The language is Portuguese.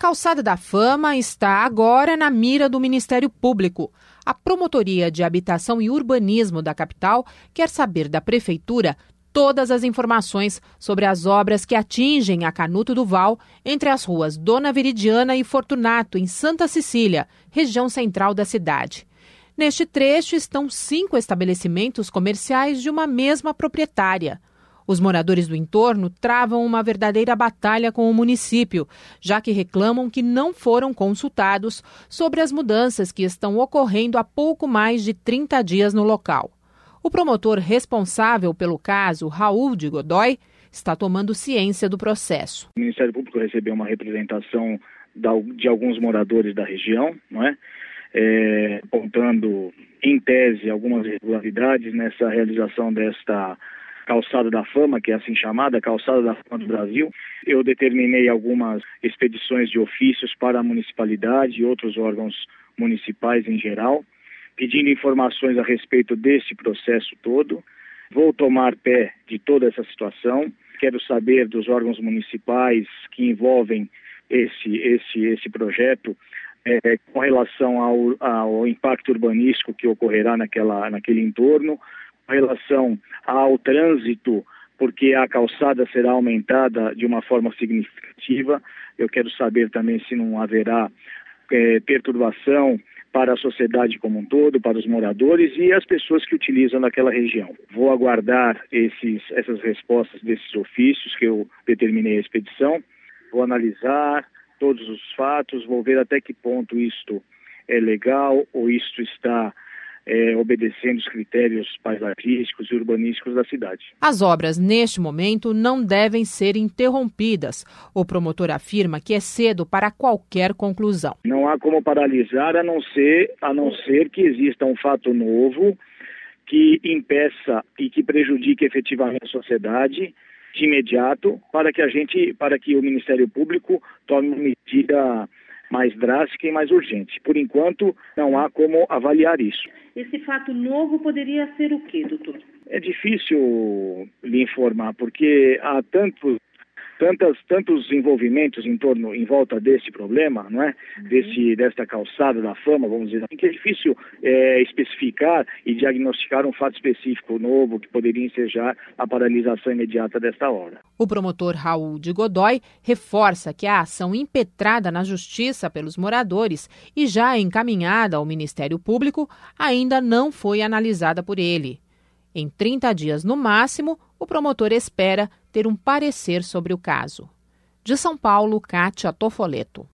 Calçada da Fama está agora na mira do Ministério Público. A Promotoria de Habitação e Urbanismo da capital quer saber da Prefeitura todas as informações sobre as obras que atingem a Canuto do Val entre as ruas Dona Veridiana e Fortunato, em Santa Cecília, região central da cidade. Neste trecho estão 5 estabelecimentos comerciais de uma mesma proprietária. Os moradores do entorno travam uma verdadeira batalha com o município, já que reclamam que não foram consultados sobre as mudanças que estão ocorrendo há pouco mais de 30 dias no local. O promotor responsável pelo caso, Raul de Godoy, está tomando ciência do processo. O Ministério Público recebeu uma representação de alguns moradores da região, não é? Apontando, em tese, algumas irregularidades nessa realização desta Calçada da Fama, que é assim chamada, Calçada da Fama do Brasil. Eu determinei algumas expedições de ofícios para a municipalidade e outros órgãos municipais em geral, pedindo informações a respeito desse processo todo. Vou tomar pé de toda essa situação. Quero saber dos órgãos municipais que envolvem esse projeto, com relação ao impacto urbanístico que ocorrerá naquele entorno, com relação ao trânsito, porque a calçada será aumentada de uma forma significativa. Eu quero saber também se não haverá perturbação para a sociedade como um todo, para os moradores e as pessoas que utilizam naquela região. Vou aguardar essas respostas desses ofícios que eu determinei a expedição. Vou analisar todos os fatos, vou ver até que ponto isto é legal ou isto está obedecendo os critérios paisagísticos e urbanísticos da cidade. As obras, neste momento, não devem ser interrompidas. O promotor afirma que é cedo para qualquer conclusão. Não há como paralisar a não ser que exista um fato novo que impeça e que prejudique efetivamente a sociedade de imediato, para que o Ministério Público tome uma medida mais drástica e mais urgente. Por enquanto, não há como avaliar isso. Esse fato novo poderia ser o quê, doutor? É difícil lhe informar, porque há tantos envolvimentos em volta desse problema, não é? Desta calçada da fama, vamos dizer assim, que é difícil especificar e diagnosticar um fato específico novo que poderia ensejar a paralisação imediata desta obra. O promotor Raul de Godoy reforça que a ação impetrada na Justiça pelos moradores e já encaminhada ao Ministério Público ainda não foi analisada por ele. Em 30 dias no máximo, o promotor espera ter um parecer sobre o caso. De São Paulo, Kátia Tofoleto.